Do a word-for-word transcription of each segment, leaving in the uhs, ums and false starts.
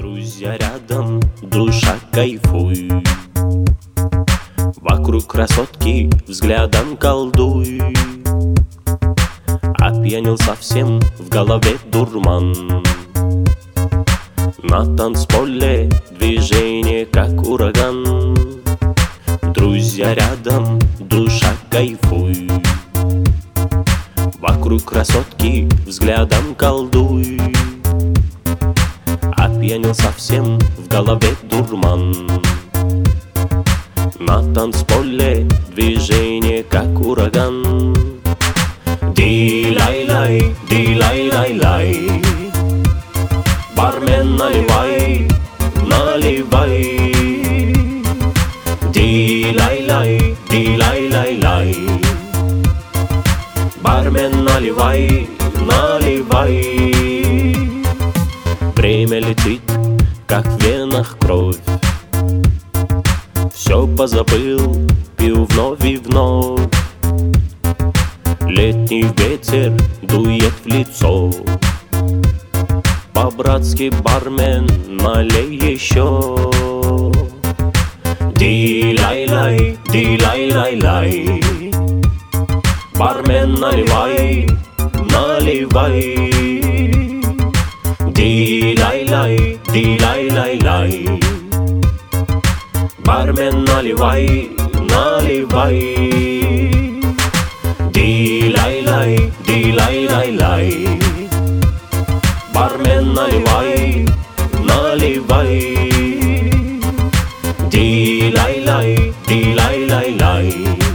Друзья рядом, душа кайфуй. Вокруг красотки взглядом колдуй. Опьянел совсем, в голове дурман. На танцполе движение как ураган. Друзья рядом, душа кайфуй. Вокруг красотки взглядом колдуй. Опьянел совсем, в голове дурман. На танцполе движение как ураган. Ди-лай-лай, ди-лай-лай-лай. Бармен, наливай, наливай. Ди-лай-лай, ди-лай-лай-лай. Бармен, наливай, наливай. Время летит, как в венах кровь. Все позабыл, пил вновь и вновь. Летний ветер дует в лицо. По-братски, бармен, налей еще. Ди-лай-лай, ди-лай-лай-лай. Бармен, наливай, наливай. Ди-лай-лай, ди-лай-лай-лай. Бармен, наливай, наливай. Ди-лай-лай, ди-лай-лай-лай. Бармен, наливай, наливай. Ди-лай-лай, ди-лай-лай-лай.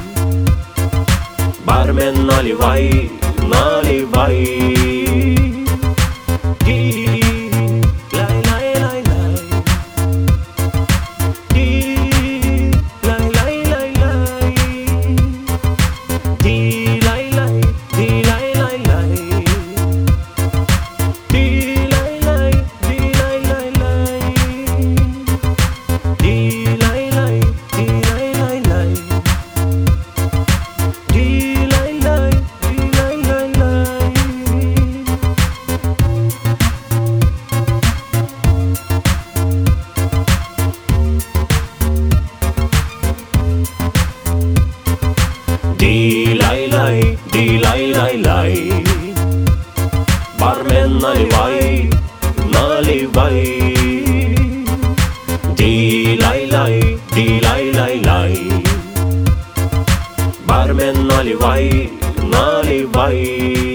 Бармен, наливай, наливай. Ди-лай-лай, ди-лай-лай-лай. Бармен, наливай, наливай. Ди-лай-лай, ди-лай-лай-лай. Бармен, наливай, наливай.